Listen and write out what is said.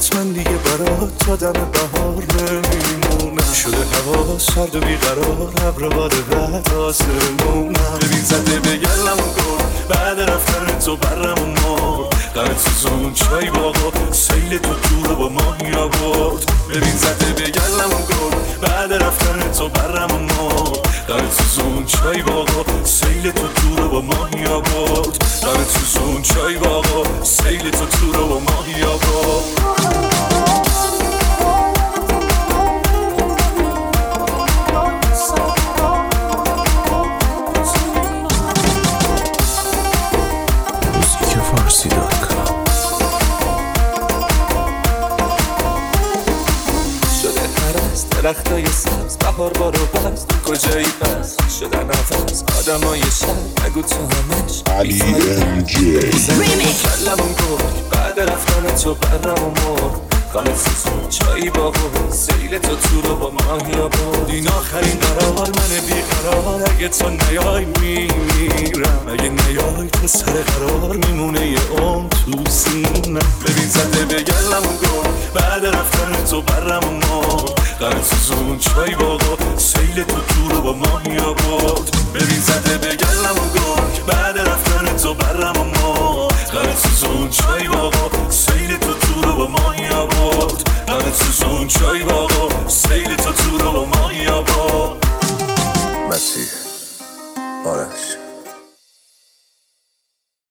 برات من دیگه برات تا دم بهار نمیمونم. شده هوا سرد و بیقرار، ابر باد رد آسمونم. ببین زده به گلمون گل، بعد رفتن تو برمون مرد. غرق سوزون چای باغا، سیل تو رو با ماهی آورد. ببین زده به گلمون گل، بعد رفتن تو برمون مرد. غرق سوزون چای باغا، سیل تو رو با ماهی آورد. غرق سوزون چای باغا، سیل تو رو با ماهی آورد. درختای سبز بهار بارو بست، کجایی پس شدن نفس آدمای شهر، نگو تو همش علی ام جی. کلمون گفت بعد رفتن تو برمون مرد. غرق سوزون چایی باغو، سیل تو رو با ماهی آورد. این آخرین قرار من بیقرار، اگه تو نیای میمیرم. اگه نیای تو سر قرار میمونه یه عمر تو سینم. ببین زده به گلمون گفت بعد رفتن تو برمون مرد. غرق سوزون چای باغا، سیل تو رو با ماهی آورد. ببین زده به گلمون گفت بعد رفتن تو برمون مرد. غرق سوزون چای باغا،